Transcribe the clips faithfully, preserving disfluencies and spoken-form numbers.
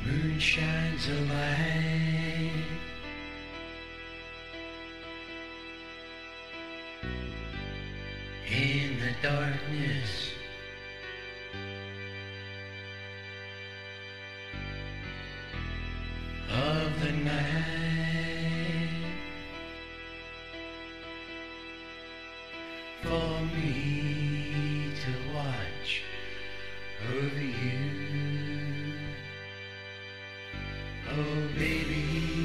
Moon shines a light in the darkness. Of the night for me to watch over you. Oh baby,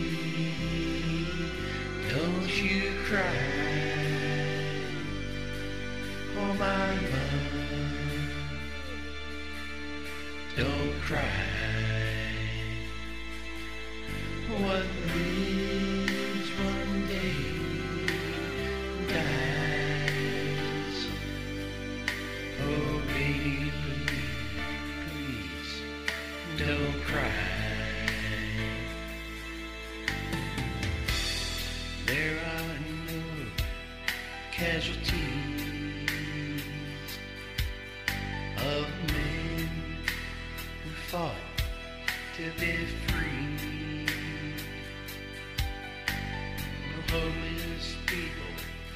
don't you cry. Oh my love, don't cry. What lives one day dies. Oh baby, please don't cry. There are no casualties of men who fought to be free. No homeless people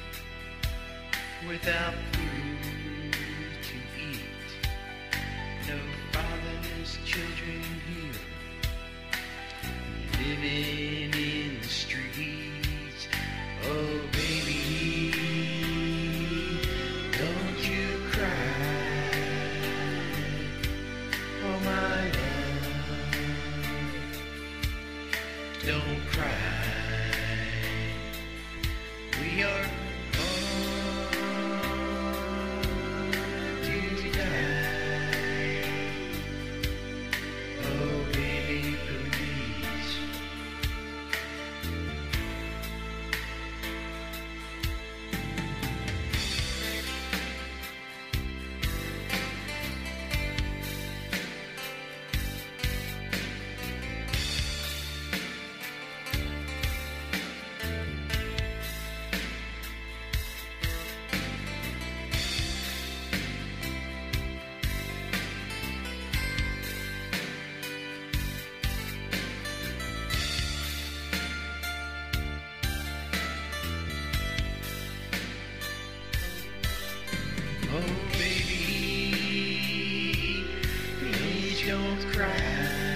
without food to eat. No fatherless children here living in the streets. Oh baby, don't you cry. Oh my love, don't cry. We are born to die. Oh baby, please. Oh baby, please don't cry.